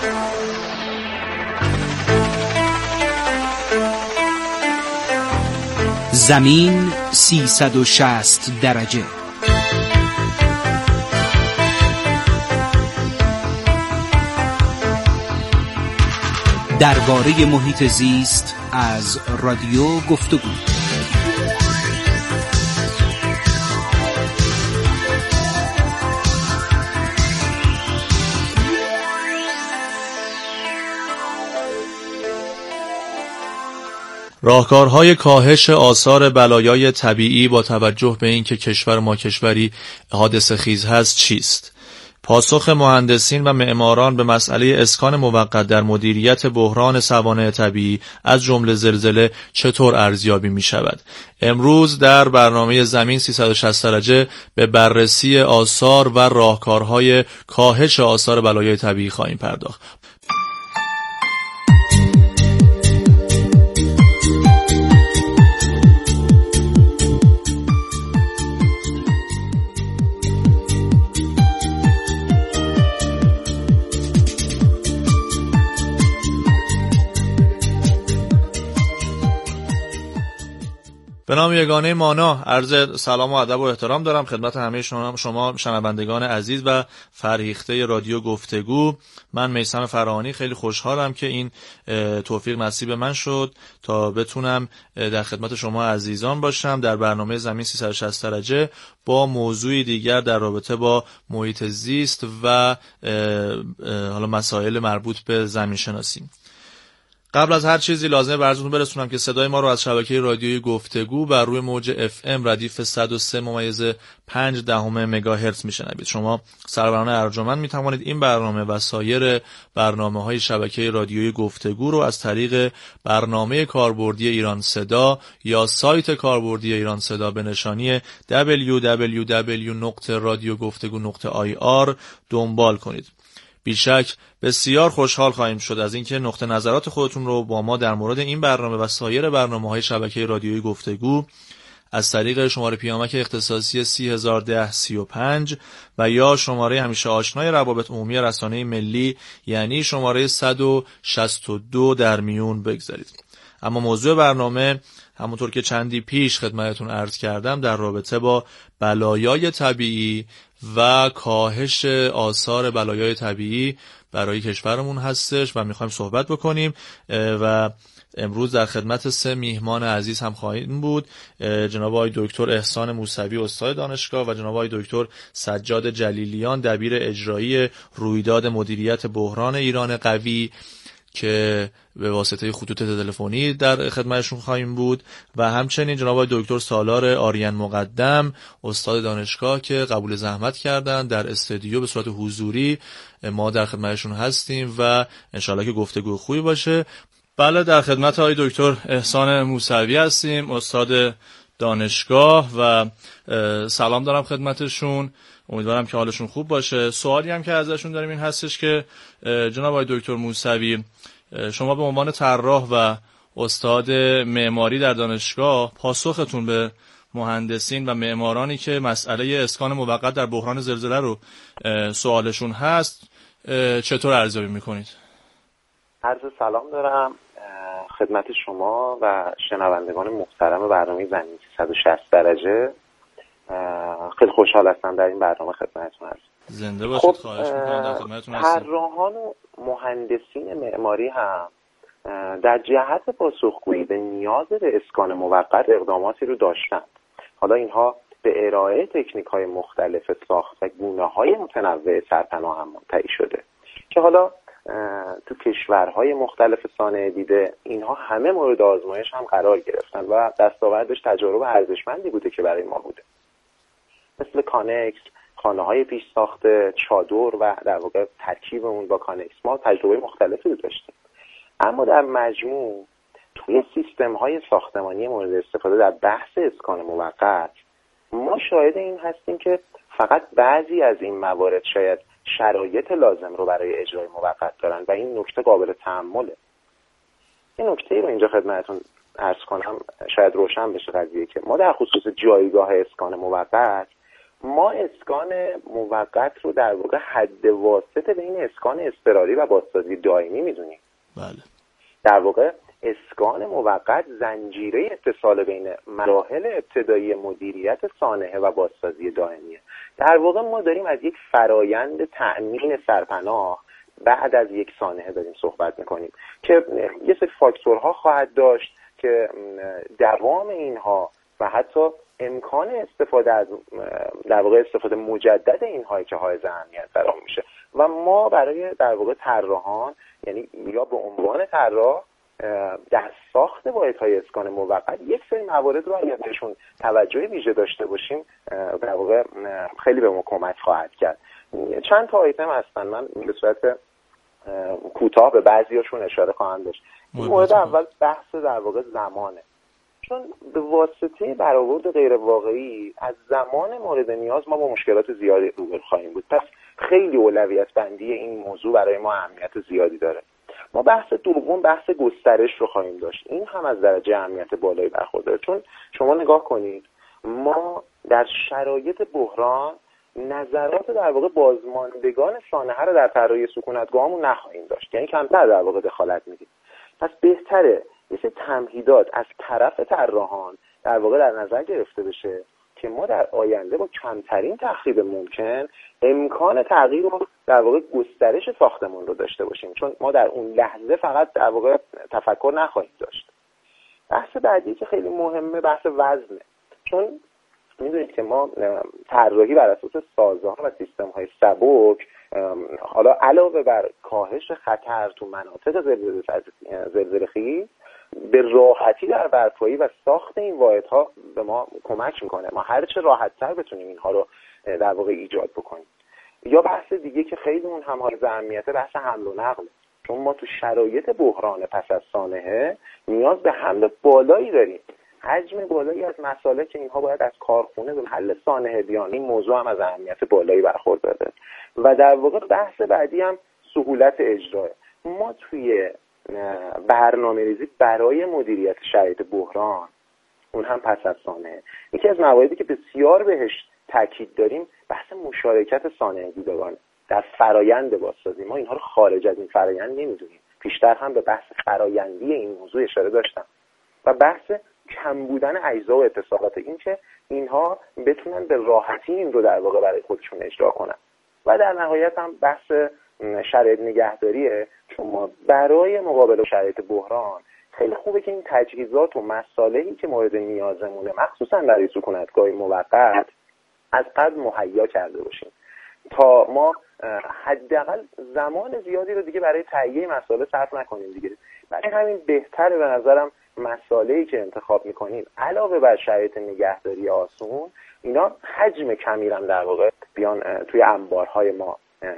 زمین 360 درجه. درباره محیط زیست از رادیو گفتگو. راهکارهای کاهش آثار بلایای طبیعی با توجه به اینکه کشور ما کشوری حادثه خیز هست چیست؟ پاسخ مهندسین و معماران به مسئله اسکان موقت در مدیریت بحران سوانح طبیعی از جمله زلزله چطور ارزیابی می شود؟ امروز در برنامه زمین 360 درجه به بررسی آثار و راهکارهای کاهش آثار بلایای طبیعی خواهیم پرداخت. به نام یگانه مانا عرض سلام و ادب و احترام دارم خدمت همه شما شنوندگان عزیز و فرهیخته رادیو گفتگو. من میثم فرهانی خیلی خوشحالم که این توفیق نصیب من شد تا بتونم در خدمت شما عزیزان باشم در برنامه زمین 360 درجه با موضوعی دیگر در رابطه با محیط زیست و حالا مسائل مربوط به زمین شناسی. قبل از هر چیزی لازمه براتون برسونم که صدای ما رو از شبکه رادیویی گفتگو بر روی موج FM ردیف 103.5 مگاهرتز میشنوید. شما سروران ارجمند میتوانید این برنامه و سایر برنامه‌های شبکه رادیویی گفتگو رو از طریق برنامه کاربردی ایران صدا یا سایت کاربردی ایران صدا به نشانی www.radiogoftegu.ir دنبال کنید. بیشک بسیار خوشحال خواهیم شد از اینکه نقطه نظرات خودتون رو با ما در مورد این برنامه و سایر برنامه‌های شبکه رادیویی گفتگو از طریق شماره پیامک اختصاصی 301035 و یا شماره همیشه آشنای روابط عمومی رسانه ملی یعنی شماره 162 در میون بگذارید. اما موضوع برنامه همونطور که چندی پیش خدمتتون عرض کردم در رابطه با بلایای طبیعی و کاهش آثار بلایای طبیعی برای کشورمون هستش و میخوایم صحبت بکنیم و امروز در خدمت 3 میهمان عزیز هم خواهیم بود. جناب آقای دکتر احسان موسوی استاد دانشگاه و جناب آقای دکتر سجاد جلیلیان دبیر اجرایی رویداد مدیریت بحران ایران قوی که به واسطه خطوط تلفنی در خدمتشون خواهیم بود و همچنین جناب آقای دکتر سالار آریان مقدم استاد دانشگاه که قبول زحمت کردن در استودیو به صورت حضوری ما در خدمتشون هستیم و انشالله که گفتگو خوبی باشه. بله در خدمت آقای دکتر احسان موسوی هستیم استاد دانشگاه و سلام دارم خدمتشون. امیدوارم که حالشون خوب باشه. سوالی هم که ازشون داریم این هستش که جناب آقای دکتر موسوی شما به عنوان طراح و استاد معماری در دانشگاه پاسختون به مهندسین و معمارانی که مسئله اسکان موقت در بحران زلزله رو سوالشون هست چطور ارزیابی میکنید؟ عرض سلام دارم خدمت شما و شنوندگان محترم برنامه زمین 360 درجه. خیلی خوشحال هستم در این برنامه خدمتتون هستم. زنده باشید. خواهش می‌کنم در خدمتتون هستم. طراحان و مهندسین معماری هم در جهت پاسخگویی به نیاز به اسکان موقت اقداماتی رو داشتند. حالا اینها به ارائه تکنیک‌های مختلف ساخت و گونه‌های متنوع سرپناه هم منتهی شده که حالا تو کشورهای مختلف صانع دیده اینها همه مورد آزمایش هم قرار گرفتن و دستاوردش تجارب ارزشمندی بوده که برای ما بوده، مثل کانکس، خانه‌های پیش ساخته، چادر و در واقع ترکیب اون با کانکس ما تجربه مختلفی رو داشتیم. اما در مجموع توی سیستم‌های ساختمانی مورد استفاده در بحث اسکان موقت ما شاهد این هستیم که فقط بعضی از این موارد شاید شرایط لازم رو برای اجرای موقت دارن و این نکته قابل تأمله. این نکته رو اینجا خدمتتون عرض کنم شاید روشن بشه قضیه که ما در خصوص جایگاه اسکان موقت ما اسکان موقت رو در واقع حد واسط بین اسکان اضطراری و بازسازی دائمی میدونیم. بله. در واقع اسکان موقت زنجیره اتصال بین مراحل ابتدایی مدیریت سانحه و بازسازی دائمیه. در واقع ما داریم از یک فرایند تأمین سرپناه بعد از یک سانحه داریم صحبت میکنیم که یه سری فاکتورها خواهد داشت که دوام اینها و حتی امکان استفاده از در واقع استفاده مجدد اینهایی که حائز اهمیت قرار میشه و ما برای در واقع طراحان، یعنی یا به عنوان طراح در ساخت واحدهای اسکان موقت یک سری موارد رو اگر بهشون توجه ویژه داشته باشیم در واقع خیلی به ما کمک خواهد کرد. چند تا آیتم هستن، من به صورت کوتاه به بعضیاشون اشاره خواهم داشت. مورد اول بحث در واقع زمانه، چون به واسطه برآورد غیر واقعی از زمان مورد نیاز ما با مشکلات زیادی روبرو خواهیم بود. پس خیلی اولویت بندی این موضوع برای ما اهمیت زیادی داره. ما بحث دوم بحث گسترش رو خواهیم داشت. این هم از درجه اهمیت بالایی برخورداره، چون شما نگاه کنید ما در شرایط بحران نظرات در واقع بازماندگان سانحه رو در طراحی سکونتگاهمون نخواهیم داشت، یعنی کمتر در واقع دخالت میدیم. پس بهتره یه سری تمهیدات از طرف طراحان در واقع در نظر گرفته بشه که ما در آینده با کمترین تخریب ممکن امکان تغییر رو در واقع گسترش ساختمون رو داشته باشیم، چون ما در اون لحظه فقط در واقع تفکر نخواهیم داشت. بحث بعدی که خیلی مهمه بحث وزنه، چون میدونید که ما طراحی بر اساس سازه‌ها و سیستم‌های سبک، حالا علاوه بر کاهش خطر تو مناطق زلزله‌خیز، به راحتی در برپایی و ساخت این واحدها به ما کمک میکنه. ما هر چه راحت‌تر بتونیم اینها رو در واقع ایجاد بکنیم. یا بحث دیگه که خیلی اون هم حائز اهمیته بحث حمل و نقل، چون ما تو شرایط بحران پس از سانحه نیاز به حمل بالایی داریم، حجم بالایی از مسائل که اینها باید از کارخونه به محل سانحه بیان. این موضوع هم از اهمیت بالایی برخورداره. و در واقع بحث بعدی هم سهولت اجرا. ما توی برنامه‌ریزی برای مدیریت شرایط بحران، اون هم پس از سانحه، یکی از مواردی که بسیار بهش تاکید داریم بحث مشارکت سانحه‌گیران در فرایند بازسازی. ما اینها رو خارج از این فرایند نمیدونیم. پیشتر هم به بحث فرایندی این موضوع اشاره داشتم و بحث کم بودن اجزا و اتصالات، این که اینها بتونن به راحتی این رو در واقع برای خودشون اجرا کنن. و در نهایت هم بحث شرایط نگهداریه، چون ما برای مقابله با شرایط بحران خیلی خوبه که این تجهیزات و مصالحی که مورد نیازمونه مخصوصا برای سکونتگاه موقت از قبل مهیا کرده باشیم تا ما حداقل زمان زیادی رو دیگه برای تهیه مسائل صرف نکنیم دیگه. برای همین بهتره به نظرم مسائلی که انتخاب میکنیم علاوه بر شرایط نگهداری آسون، اینا حجم کمی هم در واقع بیان توی انبارهای ما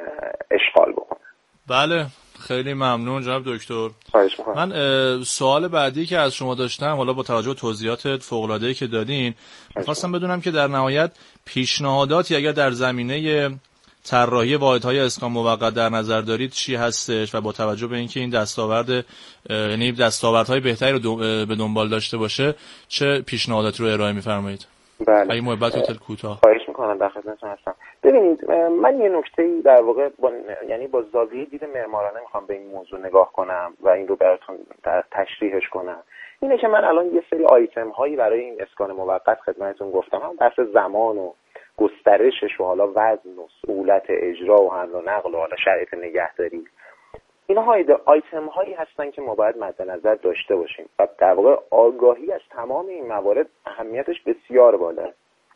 اشغال بکنن. بله، خیلی ممنون جناب دکتر. خواهش می‌کنم. من سوال بعدی که از شما داشتم، حالا با توجه به توضیحات فوق‌العاده‌ای که دادین، می‌خواستم بدونم که در نهایت پیشنهاداتی اگر در زمینه طراحی واحدهای اسکان موقت در نظر دارید چی هستش و با توجه به اینکه این دستاورد یعنی دستاوردهای بهتری رو به دنبال داشته باشه چه پیشنهاداتی رو ارائه می‌فرمایید؟ بله. اگه محبت هتل کوتاه. خواهش می‌کنم، در خدمتتون هستم. ببینید من یه نکته‌ای در واقع یعنی با زاویه دید معمارانه می‌خوام به این موضوع نگاه کنم و این رو براتون تشریحش کنم. اینه که من الان یه سری آیتم هایی برای این اسکان موقت خدمتتون گفتم، هم بحث زمان و گسترشش و حالا وزن و سهولت اجرا و حمل و نقل و حالا شرایط نگهداری، اینها آیتم هایی هستن که ما باید مد نظر داشته باشیم و در واقع آگاهی از تمام این موارد اهمیتش بسیار بالاست.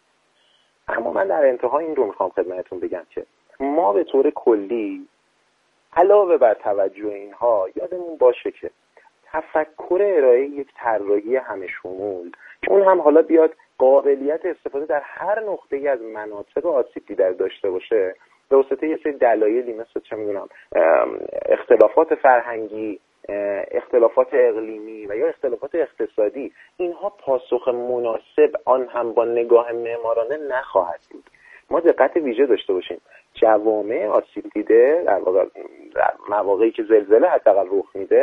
اما من در انتها این رو میخوام خدمتتون بگم که ما به طور کلی علاوه بر توجه اینها یادمون باشه که تفکر ارائه یک طراحی همه شمول که اون هم حالا بیاد قابلیت استفاده در هر نقطه‌ای از مناطق آسیب دیده داشته باشه، به واسطه یه سری دلایلی مثل چه میدونم اختلافات فرهنگی، اختلافات اقلیمی و یا اختلافات اقتصادی، اینها پاسخ مناسب آن هم با نگاه معمارانه نخواهد بود. ما دقت ویژه داشته باشیم جوامع آسیب دیده در مواقعی که زلزله حداقل رخ میده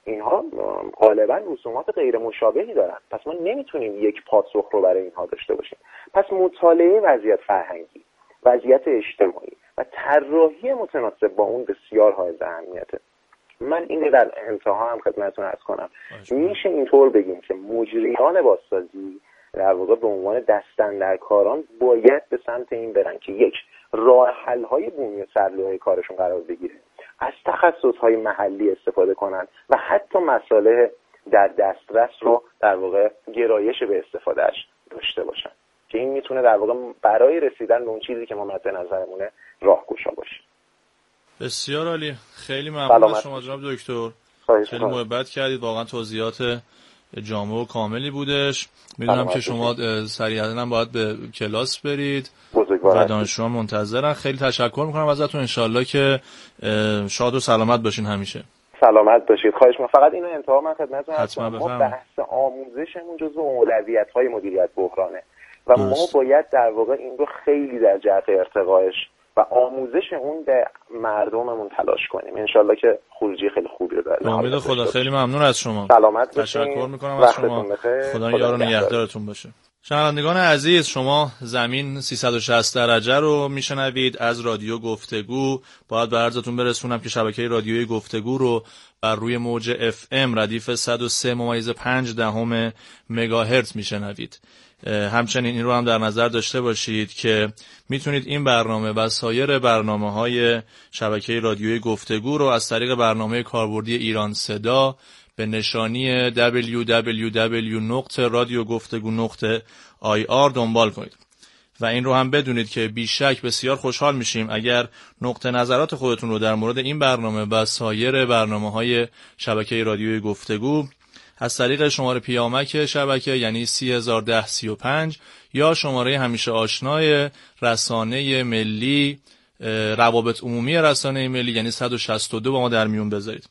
اینها غالبا رسومات غیر مشابهی دارن، پس ما نمیتونیم یک پاسخ رو برای اینها داشته باشیم. پس مطالعه وضعیت فرهنگی، وضعیت اجتماعی و طراحی متناسب با اون بسیار حائز اهمیته. من این در انتها هم خدمتتون عرض کنم، میشه اینطور بگیم که مجریان بازسازی در واقع به عنوان دست‌اندرکاران باید به سمت این برن که یک، راه حل‌های بومی و سرلوحه کارشون قرار بگیره، از تخصص‌های محلی استفاده کنن و حتی مصالح در دسترس رو در واقع گرایش به استفادهش داشته باشن که این میتونه در واقع برای رسیدن به اون چیزی که ما مد نظرمونه راهگشا باشه. بسیار عالی، خیلی ممنون از شما جناب دکتر، خیلی محبت کردید، واقعا توضیحات جامع و کاملی بودش. میدونم که شما سریعا هم باید به کلاس برید و دانشجویان منتظرن. خیلی تشکر میکنم ازتون، انشالله که شاد و سلامت باشین همیشه. سلامت باشید. خواهش می‌کنم. فقط اینو انتها من خدمتتون عرض کنم، ما بحث آموزشمون جزو اولویت‌های مدیریت بحرانه و ما باید در واقع این رو خیلی در جهت ارتقاش و آموزش اون به مردممون تلاش کنیم. انشالله که خروجی خیلی خوبی رو داره. امید خدا. خیلی ممنون از شما. سلامت باشید. تشکر می‌کنم از شما. خدا یار و نگهدارتون باشه. شنوندگان عزیز، شما زمین 360 درجه رو میشنوید از رادیو گفتگو. باید به عرضتون برسونم که شبکه رادیوی گفتگو رو بر روی موج FM ردیف 103.5 مگاهرتز میشنوید. همچنین این رو هم در نظر داشته باشید که میتونید این برنامه و سایر برنامه‌های شبکه رادیوی گفتگو رو از طریق برنامه کاربردی ایران صدا به نشانی www.radiogoftegu.ir دنبال کنید. و این رو هم بدونید که بیشک بسیار خوشحال میشیم اگر نقطه نظرات خودتون رو در مورد این برنامه و سایر برنامه‌های شبکه رادیوی گفتگو از طریق شماره پیامک شبکه یعنی 301035 یا شماره همیشه آشنای رسانه ملی روابط عمومی رسانه ملی یعنی 162 با ما در میون بذارید.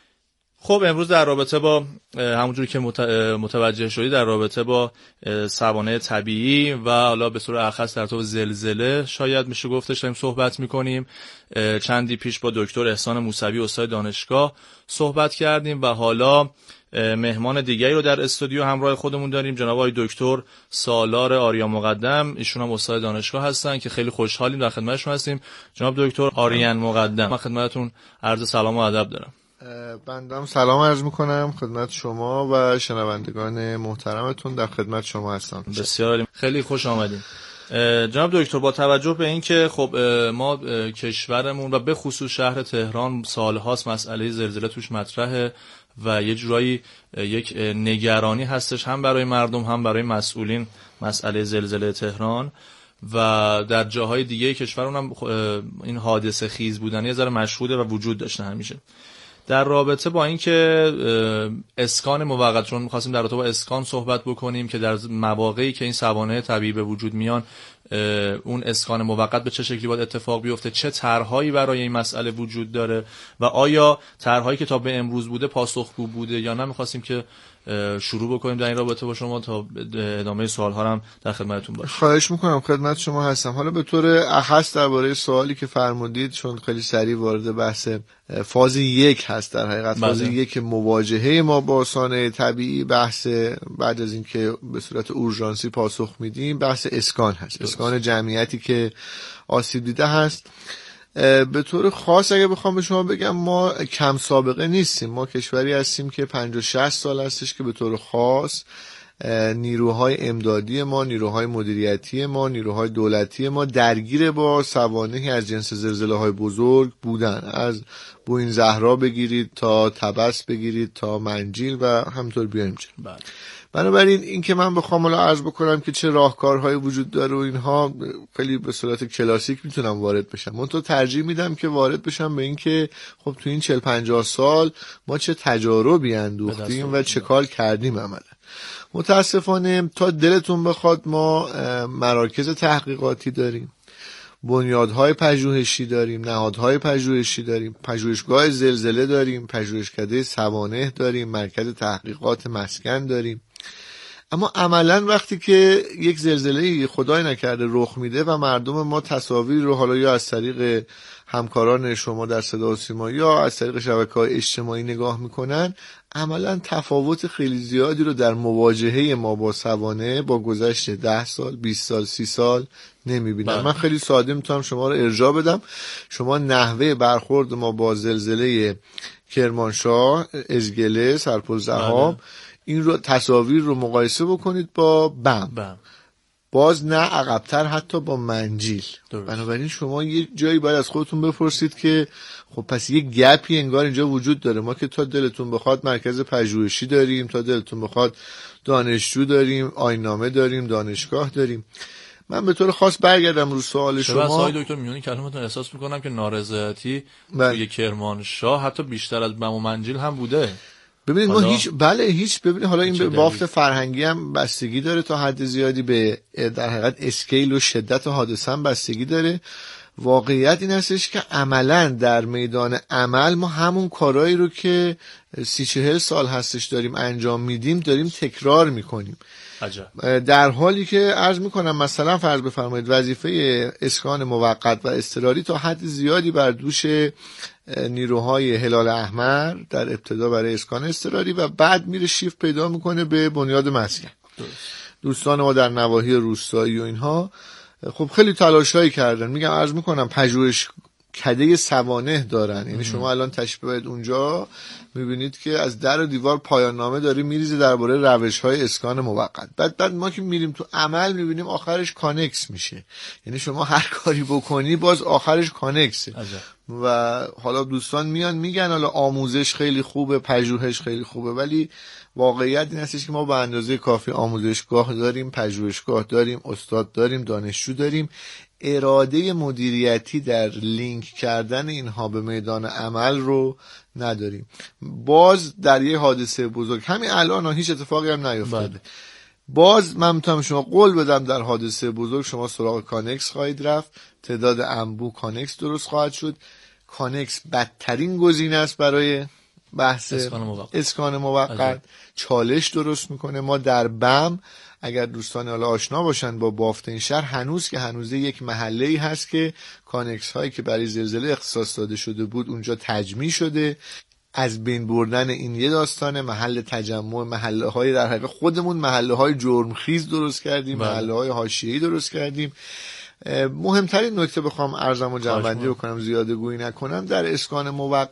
خب امروز در رابطه با همونجوری که متوجه شدید در رابطه با سوانح طبیعی و حالا به صورت اخص در تو زلزله شاید میشه گفتش داریم صحبت میکنیم. چندی پیش با دکتر احسان موسوی استاد دانشگاه صحبت کردیم و حالا مهمان دیگری رو در استودیو همراه خودمون داریم، جناب آقای دکتر سالار آریان مقدم. ایشون هم استاد دانشگاه هستن که خیلی خوشحالیم در خدمتشون هستیم. جناب دکتر آریان مقدم، من خدمتتون عرض سلام و ادب دارم. بندم سلام عرض میکنم خدمت شما و شنوندگان محترمتون، در خدمت شما هستم. بسیار خیلی خوش آمدید. جناب دکتر، با توجه به این که خب ما کشورمون و به خصوص شهر تهران سالهاست مسئله زلزله توش مطرحه و یه جورایی یک نگرانی هستش هم برای مردم هم برای مسئولین مسئله زلزله تهران و در جاهای دیگه کشورمون هم این حادثه خیز بودن یه ذره مشهوده و وجود داشته همیشه. در رابطه با اینکه اسکان موقت، چون می‌خواستیم در رابطه با اسکان صحبت بکنیم که در مواقعی که این سوانح طبیعی به وجود میان اون اسکان موقت به چه شکلی باید اتفاق بیفته، چه طرح‌هایی برای این مسئله وجود داره و آیا طرح‌هایی که تا به امروز بوده پاسخگو بوده یا نه. می‌خواستیم که شروع بکنیم در این رابطه با شما تا ادامه سوال‌ها هم در خدمتتون باشیم. خواهش می‌کنم، خدمت شما هستم. حالا به طور اخص درباره سوالی که فرمودید، چون خیلی سریع وارد بحث فاز 1 هست، در حقیقت فاز 1 مواجهه ما با سوانح طبیعی، بحث بعد از اینکه به صورت اورژانسی پاسخ میدیم بحث اسکان هست. اسکان جمعیتی که آسیب دیده هست. به طور خاص اگه بخوام به شما بگم ما کم سابقه نیستیم. ما کشوری هستیم که 50-60 سال هستش که به طور خاص نیروهای امدادی ما، نیروهای مدیریتی ما، نیروهای دولتی ما درگیر با سوانحی از جنس زلزله‌های بزرگ بودن. از بوین زهرا بگیرید تا طبس بگیرید تا منجیل و همینطور بیایم جلو. بنابراین این که من بخوام الان عرض بکنم که چه راهکارهایی وجود داره و اینها خیلی به صورت کلاسیک میتونم وارد بشم. من تو ترجیح میدم که وارد بشم به این که خب تو این 40-50 سال ما چه تجاربی اندوختیم و چه کار کردیم عملا. متاسفانه تا دلتون بخواد ما مراکز تحقیقاتی داریم، بنیادهای پژوهشی داریم، نهادهای پژوهشی داریم، پژوهشگاه زلزله داریم، پژوهشکده سوانح داریم، مرکز تحقیقات مسکن داریم، اما عملا وقتی که یک زلزله خدای نکرده رخ میده و مردم ما تصاویر رو حالا یا از طریق همکاران شما در صدا و سیما یا از طریق شبکه‌های اجتماعی نگاه میکنن، عملا تفاوت خیلی زیادی رو در مواجهه ما با سوانح با گذشت 10 سال 20 سال 30 سال نمیبینم. من خیلی ساده میتونم شما رو ارجاع بدم. شما نحوه برخورد ما با زلزله کرمانشاه، ازگله، سرپل ذهاب، این رو تصاویر رو مقایسه بکنید با بم. باز نه عقب‌تر، حتی با منجیل. بنابراین شما یه جایی باید از خودتون بپرسید که خب پس یه گپی انگار اینجا وجود داره. ما که تا دلتون بخواد مرکز پژوهشی داریم، تا دلتون بخواد دانشجو داریم، آیین‌نامه داریم، دانشگاه داریم. من به طور خاص برگردم رو سوال شما. آقای دکتر میونی کلمتون احساس میکنم که نارضایتی توی کرمانشاه حتی بیشتر از بم و منجیل هم بوده. ببینید ما هیچ ببینید حالا این به بافت فرهنگی هم بستگی داره، تا حد زیادی به در حقیقت اسکیل و شدت حادثه هم بستگی داره. واقعیت این هستش که عملا در میدان عمل ما همون کارهایی رو که 30-40 سال هستش داریم انجام میدیم داریم تکرار میکنیم. در حالی که عرض میکنم مثلا فرض بفرمایید وظیفه اسکان موقت و اضطراری تا حد زیادی بر دوش نیروهای هلال احمر در ابتدا برای اسکان اضطراری و بعد میره شیفت پیدا میکنه به بنیاد مسکن. دوستان ما در نواحی روستایی و اینها خب خیلی تلاشایی کردن. میگم عرض میکنم پژوهش کده سوانح دارن. یعنی شما الان تشریف ببرید اونجا میبینید که از در و دیوار پایان نامه داره میریزه درباره روش‌های اسکان موقت. بعد ما که میریم تو عمل میبینیم آخرش کانکس میشه. یعنی شما هر کاری بکنی باز آخرش کانکسه. و حالا دوستان میان میگن حالا آموزش خیلی خوبه، پژوهش خیلی خوبه، ولی واقعیت این هستش که ما به اندازه کافی آموزشگاه داریم، پژوهشگاه داریم، استاد داریم، دانشجو داریم. اراده مدیریتی در لینک کردن اینها به میدان عمل رو نداریم. باز در یه حادثه بزرگ همین الان هیچ اتفاقی هم نیفتاده، باز من میتونم شما قول بدم در حادثه بزرگ شما سراغ کانکس خواهید رفت، تعداد انبوه کانکس درست خواهد شد. کانکس بدترین گزینه است برای بحث اسکان موقت، چالش درست میکنه. ما در بم اگر دوستان حالا آشنا باشن با بافت این شهر، هنوز یک محله‌ای هست که کانکس هایی که برای زلزله اختصاص داده شده بود اونجا تجمیع شده. از بین بردن این یه داستانه. محل تجمع محله های در حقیقت خودمون محله های جرمخیز درست کردیم، محله های حاشیه‌ای درست کردیم. مهمترین نکته بخوام عرضم و جنبندی بکنم زیاده گویی نکنم، در اسکان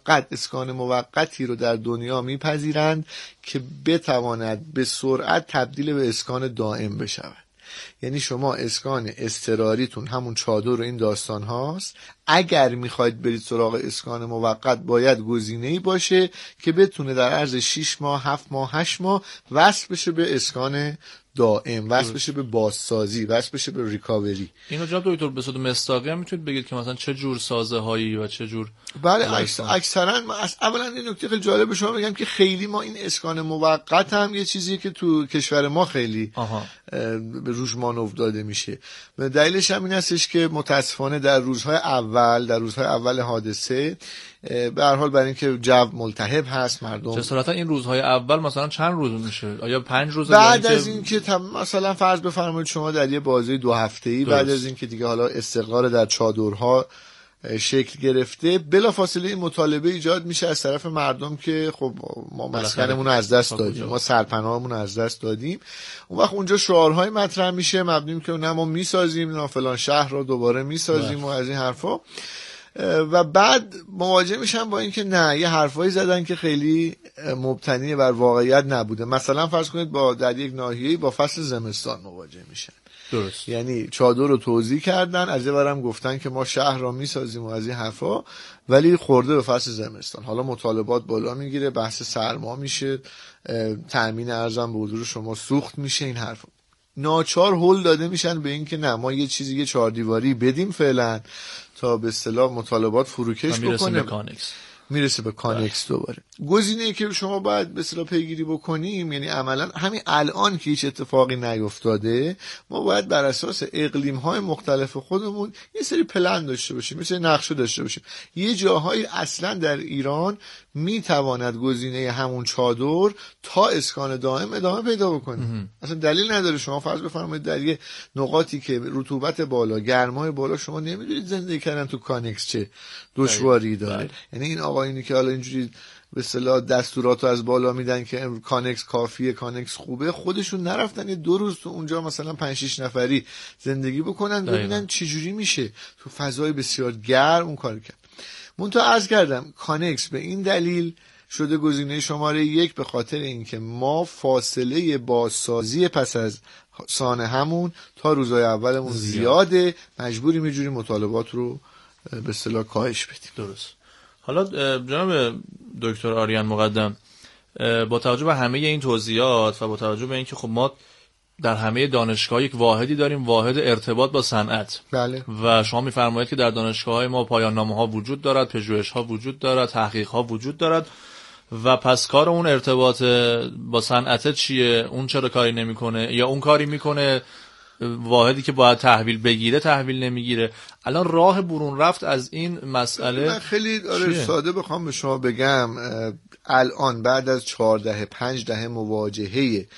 موقتی رو در دنیا میپذیرند که بتواند به سرعت تبدیل به اسکان دائم بشود. یعنی شما اسکان اضطراریتون همون چادر و این داستان هاست. اگر میخواید برید سراغ اسکان موقت باید گزینه‌ای باشه که بتونه در عرض 6 ماه 7 ماه 8 ماه وصل بشه به اسکان دائم، وصل بشه به بازسازی، وصل بشه به ریکاوری. اینو جناب دکتر به صورت مصداقی هم میتونید بگید که مثلا چه جور سازه هایی و چه جور؟ بله اکثرا اولا این نکته خیلی جالب شما بگم که خیلی ما این اسکان موقت هم یه چیزی که تو کشور ما خیلی به روش مانور داده میشه. دلیلش هم این هستش که متاسفانه در روزهای اول حادثه به هر حال برای اینکه جو ملتهب هست مردم جسارتا این روزهای اول مثلا چند روز میشه؟ آیا 5 روز بعد از اینکه مثلا فرض بفرمایید شما در یه بازه 2 هفته‌ای بعد از اینکه دیگه حالا استقرار در چادرها شکل گرفته، بلافاصله این مطالبه ایجاد میشه از طرف مردم که خب ما مسکنمون رو از دست دادیم، ما سرپناهمون رو از دست دادیم. اون وقت اونجا شعارهای مطرح میشه مبنی که نه ما میسازیم، نه فلان شهر رو دوباره میسازیم و از این حرفا. و بعد مواجه میشن با اینکه نه، یه حرفایی زدن که خیلی مبتنی بر واقعیت نبوده. مثلا فرض کنید در یک ناحیه‌ای با فصل زمستان مواجه میشن. درست. یعنی چادر رو توزیع کردن، از یه برم گفتن که ما شهر رو میسازیم و از این حرفا، ولی خورده به فصل زمستان. حالا مطالبات بالا میگیره، بحث سرما میشه، تامین ارزم به حضور شما سوخت میشه، این حرفا. ناچار هول داده میشن به این که نه، ما یه چیزی یه 4 دیواری بدیم فعلا تا به اصطلاح مطالبات فروکش بکنه. میرسه به کانکس دوباره. گزینه‌ای که شما باید به اصطلاح پیگیری بکنیم، یعنی عملا همین الان که هیچ اتفاقی نیفتاده، ما باید بر اساس اقلیم‌های مختلف خودمون یه سری پلن داشته باشیم، یه سری نقشه داشته باشیم. یه جاهایی اصلا در ایران میتواند گزینه همون چادر تا اسکان دائم ادامه پیدا بکنه. اصلا دلیل نداره. شما فرض بفرمایید در یه نقاطی که رطوبت بالا، گرمای بالا، شما نمیدونید زندگی کردن تو کانکس چه دشواری داره. یعنی این آقایونی که حالا اینجوری به اصطلاح دستوراتو از بالا میدن که کانکس کافیه، کانکس خوبه، خودشون نرفتن یه 2 روز تو اونجا مثلا 5-6 نفری زندگی بکنن ببینن چه جوری میشه تو فضای بسیار گرم اون کار کرد. منتها عرض کردم کانکس به این دلیل شده گزینه شماره 1 به خاطر اینکه ما فاصله بازسازی پس از سانه همون تا روزهای اولمون زیاده، مجبوریم یه جوری مطالبات رو به اصطلاح کاهش بدیم. درست. حالا جناب دکتر آریان مقدم، با توجه به همه این توضیحات و با توجه به اینکه خب ما در همه دانشگاه یک واحدی داریم، واحد ارتباط با صنعت. بله. و شما می‌فرمایید که در دانشگاه‌های ما پایان‌نامه‌ها وجود دارد، پژوهش‌ها وجود دارد، تحقیق‌ها وجود دارد و پس کار اون ارتباط با صنعت چیه؟ اون چرا کاری نمی‌کنه یا اون کاری می‌کنه واحدی که باید تحویل بگیره تحویل نمیگیره؟ الان راه برون رفت از این مسئله من خیلی ساده بخوام به شما بگم، الان بعد از 4-5 دهه مواجهه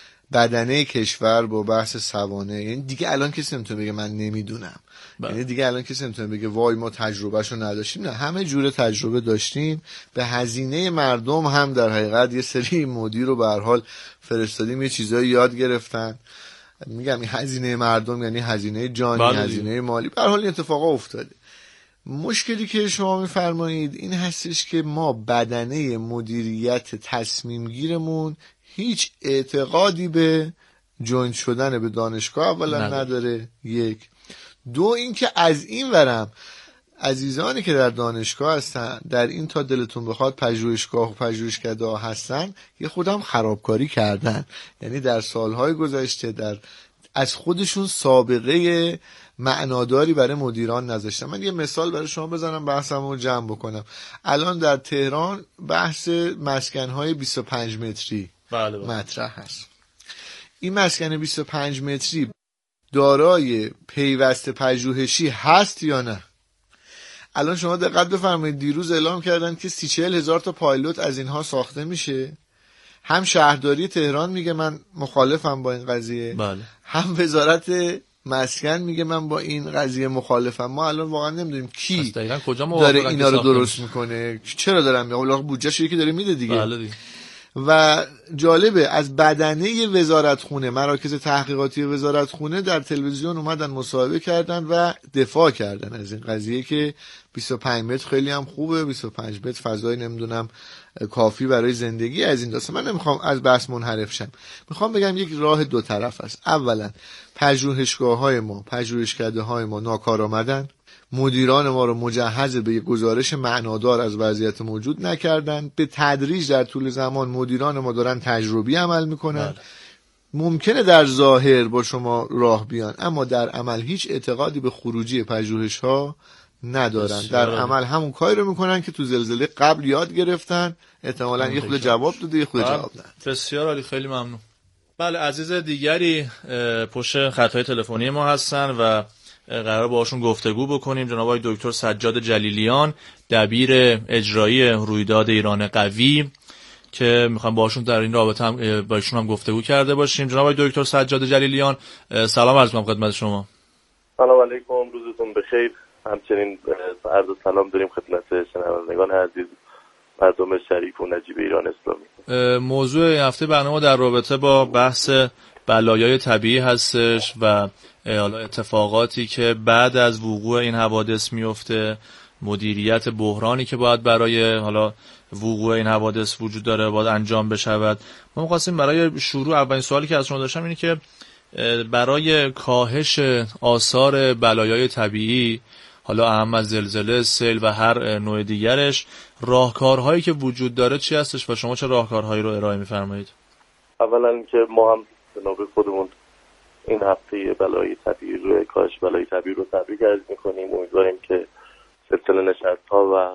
بدنه کشور با بحث سوانح، یعنی دیگه الان کسی نمیتونه بگه من نمیدونم. یعنی دیگه الان کسی نمیتونه بگه وای ما تجربهشو نداشتیم. نه، همه جوره تجربه داشتیم. به هزینه مردم هم در حقیقت یه سری مدیر رو به هر حال فرستادیم، یه چیزایی یاد گرفتن. میگم این هزینه مردم یعنی هزینه جانی، هزینه مالی، به هر حال این اتفاقا افتاده. مشکلی که شما میفرمایید این هستش که ما بدنه مدیریت تصمیم گیرمون هیچ اعتقادی به جوین شدن به دانشگاه اولا نداره. 1. 2 اینکه از این ورم عزیزانی که در دانشگاه هستن، در این تا دلتون بخواد پژوهشگاه و پژوهشکده ها هستن، یه خودم خرابکاری کردن. یعنی در سالهای گذشته از خودشون سابقه معناداری برای مدیران نذاشتن. من یه مثال برای شما بزنم بحثمو جمع بکنم. الان در تهران بحث مسکن‌های 25 متری مطرح هست. این مسکن 25 متری دارای پیوست پژوهشی هست یا نه؟ الان شما دقت بفرمایید، دیروز اعلام کردن که 30-40 هزار تا پایلوت از اینها ساخته میشه. هم شهرداری تهران میگه من مخالفم با این قضیه، بله. هم وزارت مسکن میگه من با این قضیه مخالفم. ما الان واقعا نمیدونیم کی داره اینا رو درست میکنه، چرا دارن میگه بودجه‌ش یکی داره میده دیگه. بله دیگه. و جالبه از بدنه وزارتخونه، مراکز تحقیقاتی وزارتخونه در تلویزیون اومدن مصاحبه کردن و دفاع کردن از این قضیه که 25 متر خیلی هم خوبه، 25 متر فضای نمیدونم کافی برای زندگی از این داستان. من نمیخوام از بحث منحرف شم، میخوام بگم یک راه دو طرف است. اولا پژوهشگاه‌های ما، پژوهشکده‌های ما ناکارآمدن، مدیران ما رو مجهز به یک گزارش معنادار از وضعیت موجود نکردن. به تدریج در طول زمان مدیران ما دارن تجربی عمل میکنن. ممکنه در ظاهر با شما راه بیان اما در عمل هیچ اعتقادی به خروجی پژوهش‌ها ندارن. در عمل همون کاری رو میکنن که تو زلزله قبل یاد گرفتن، احتمالاً یه خود جواب داده یه خود جواب نداد. بسیار عالی، خیلی ممنون. بله، عزیز دیگری پشت خطای تلفنی ما هستن و قرار باشون گفتگو بکنیم. جناب آقای دکتر سجاد جلیلیان، دبیر اجرایی رویداد ایران قوی، که میخوام باشون در این رابطه هم باشون هم گفتگو کرده باشیم. جناب آقای دکتر سجاد جلیلیان، سلام عرض می‌کنم خدمت شما. سلام علیکم، روزتون بخیر. همچنین عرض سلام داریم خدمت شنوندگان عزیز، مردم شریف و نجیب ایران اسلامی. موضوع هفته برنامه در رابطه با بحث بلایای طبیعی هستش و حالا اتفاقاتی که بعد از وقوع این حوادث میفته، مدیریت بحرانی که باید برای حالا وقوع این حوادث وجود داره باید انجام بشود. ما می‌خواستیم برای شروع اولین سوالی که از شما داشتم اینه که برای کاهش آثار بلایای طبیعی، حالا اهم از زلزله، سیل و هر نوع دیگرش، راهکارهایی که وجود داره چی هستش و شما چه راهکارهایی رو ارائه می‌فرمایید؟ اولا که ما هم جناب خودمون این هفته بلای طبیعی رو، کاهش بلای طبیعی رو تبریک عرض می‌کنیم. امیدواریم که سلسله نشست‌ها و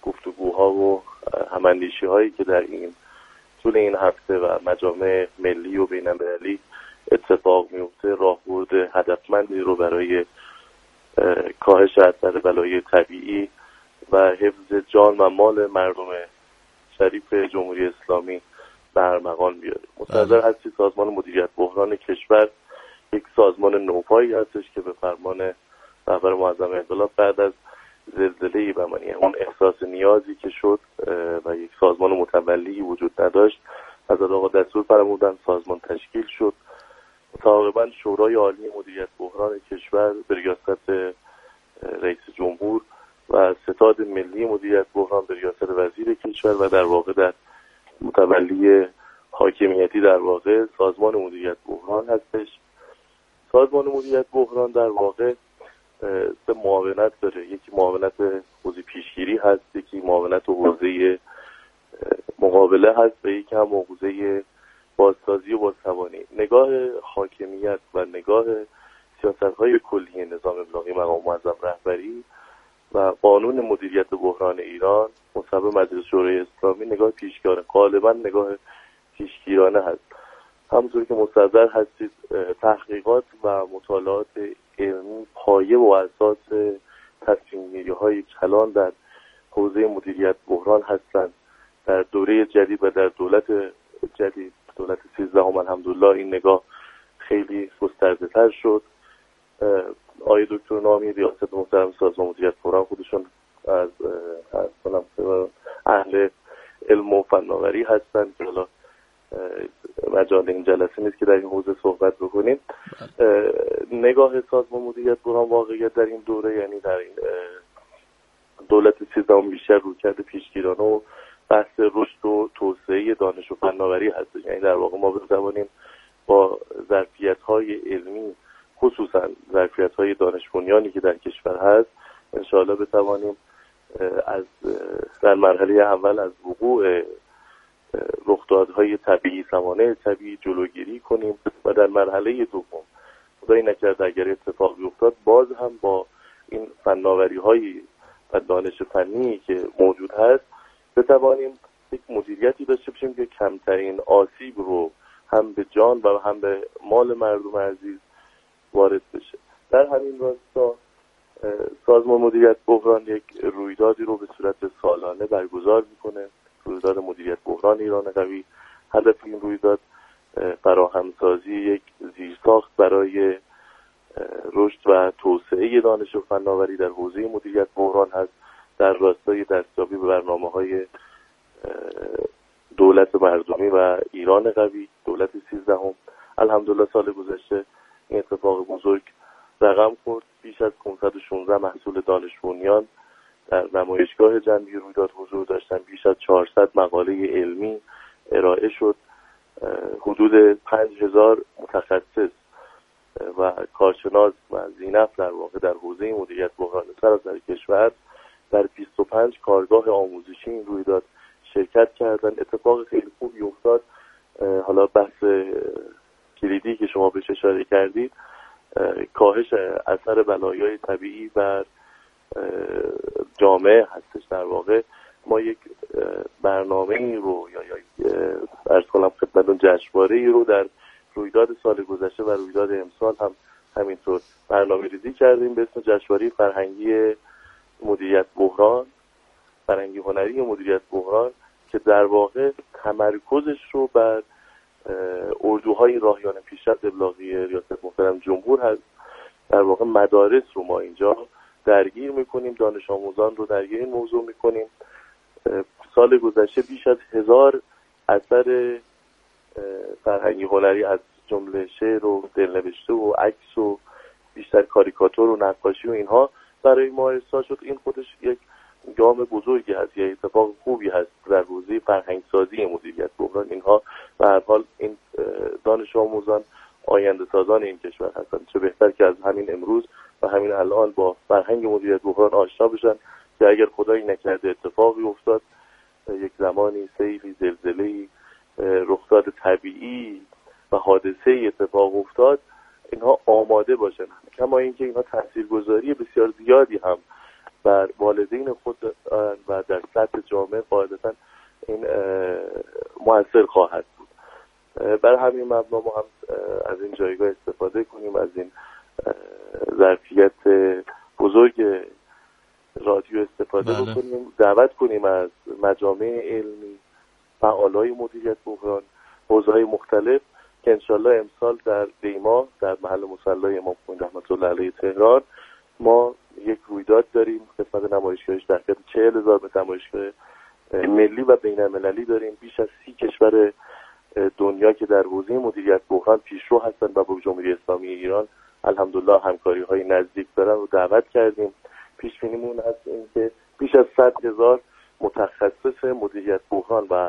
گفتگوها و هم‌اندیشی هایی که در این طول این هفته و مجامع ملی و بین‌المللی اتفاق میفته راهبرد هدفمندی رو برای کاهش اثر بلای طبیعی و حفظ جان و مال مردم شریف جمهوری اسلامی به ارمغان بیاره. مستحضر هستی سازمان مدیریت بحران کشور یک سازمان نوپایی هستش که به فرمان رهبر معظم انقلاب بعد از زلزله بهمنی اون احساس نیازی که شد و یک سازمان متولی وجود نداشت از آقا دستور فرمودن سازمان تشکیل شد. متعاقباً شورای عالی مدیریت بحران کشور به ریاست رئیس جمهور و ستاد ملی مدیریت بحران به ریاست وزیر کشور و در واقع در متولی حاکمیتی در واقع سازمان مدیریت بحران هستش. سازمان مدیریت بحران در واقع سه معاونت داره. یکی معاونت حوزه پیشگیری هست، یکی معاونت حوزه مقابله هست و یکی هم حوزه بازسازی و بازتوانی. نگاه حاکمیت و نگاه سیاست‌های کلی نظام ابلاغی مقام معظم رهبری و قانون مدیریت بحران ایران مصوب مجلس شورای اسلامی نگاه پیشگیرانه، غالبا نگاه پیشگیرانه هست. همونطور که مستحضر هستید تحقیقات و مطالعات علمی پایه و اساس تصمیم‌گیری‌های کلان در حوزه مدیریت بحران هستند. در دوره جدید و در دولت جدید دولت 13 الحمدلله این نگاه خیلی گسترده‌تر شد. آقای دکتر نامی ریاست محترم سازمان مدیریت بحران خودشون از اهل علم و فناوری هستند که حالا مجال این جلسه نیست که در این حوزه صحبت بکنیم. نگاه سازمان مدیریت بحران واقعیت در این دوره یعنی در این دولت 13 بیشتر رویکرد پیشگیرانه و بحث رشد و توسعه دانش و فناوری هست. یعنی در واقع ما بتوانیم با ظرفیت‌های علمی خصوصا ظرفیت‌های دانش بنیانی که در کشور هست انشاءالله بتوانیم از در مرحله اول از وقوع رخدادهای طبیعی سوانح طبیعی جلوگیری کنیم و در مرحله دوم خدای نکرده اگر اتفاقی افتاد باز هم با این فناوری‌های و دانش فنی که موجود هست بتوانیم یک مدیریتی داشته باشیم که کمترین آسیب رو هم به جان و هم به مال مردم عزیز وارد بشه. در همین راستا سازمان مدیریت بحران یک رویدادی رو به صورت سالانه برگزار میکنه، رویداد مدیریت بحران ایران قوی. هدف این رویداد فراهمسازی یک زیرساخت برای رشد و توسعه دانش و فناوری در حوزه مدیریت بحران هست در راستای دستیابی به برنامه‌های دولت مردمی و ایران قوی دولت 13. الحمدلله سال گذشته این اتفاق بزرگ رقم خورد. بیش از 516 محصول دانش بنیان در نمایشگاه جنبی رویداد حضور داشتن، بیش از 400 مقاله علمی ارائه شد، حدود 5000 متخصص و کارشناس و ذی‌نفع در واقع در حوزه مدیریت بحران سراسر کشور در 25 کارگاه آموزشی این رویداد شرکت کردن. اتفاق خیلی خوبی افتاد. حالا بحث کلیدی که شما بهش اشاره کردید کاهش اثر بلایای طبیعی بر جامعه هستش. در واقع ما یک برنامه‌ای رو یا عرض کنم خدمتتون جشنواره‌ای رو در رویداد سال گذشته و رویداد امسال هم همینطور برنامه‌ریزی کردیم به اسم جشنواره فرهنگی مدیریت بحران، فرهنگی هنری مدیریت بحران که در واقع تمرکزش رو بر اردوهای راهیان پیشرفت ابلاغی ریاست محترم جمهور هست. در واقع مدارس رو ما اینجا درگیر میکنیم، دانش آموزان رو درگیر این موضوع میکنیم. سال گذشته بیش از 1000 اثر فرهنگی هنری از جمله شعر و دلنوشته و عکس و بیشتر کاریکاتور و نقاشی و اینها برای ما ارسال شد. این خودش یک گام بزرگی هست، یا اتفاق خوبی هست در حوزه فرهنگ سازی مدیریت بحران. اینها به هر حال این دانش آموزان آینده سازان این کشور هستند. چه بهتر که از همین امروز و همین الان با فرهنگ مدیریت بحران آشنا بشن که اگر خدایی نکرده اتفاقی افتاد، یک زمانی سیلی، زلزله‌ای، رخداد طبیعی و حادثه اتفاق افتاد، اینها آماده باشن. کما اینکه اینها تاثیرگذاری بسیار زیادی هم بر والدین خود و در سطح جامعه قاعدتا این مؤثر خواهد بود. بر همین مبنا ما هم از این جایگاه استفاده کنیم، از این ظرفیت بزرگ رادیو استفاده بکنیم، دعوت کنیم از مجامع علمی، فعالای مدیریت بحران، حوزه‌های مختلف که انشالله امسال در دیما در محل مصلی امام خمینی رحمت الله علیه تهران ما یک رویداد داریم. قسمت نمایشگاهش در حدود 40,000 به نمایشگاه ملی و بین‌المللی داریم. بیش از 30 کشور دنیا که در حوزه مدیریت بحران پیشرو هستند و با جمهوری اسلامی ایران الحمدلله همکاری‌های نزدیک دارن و دعوت کردیم. پیش بینیمون هست این که بیش از 100,000 متخصص مدیریت بحران و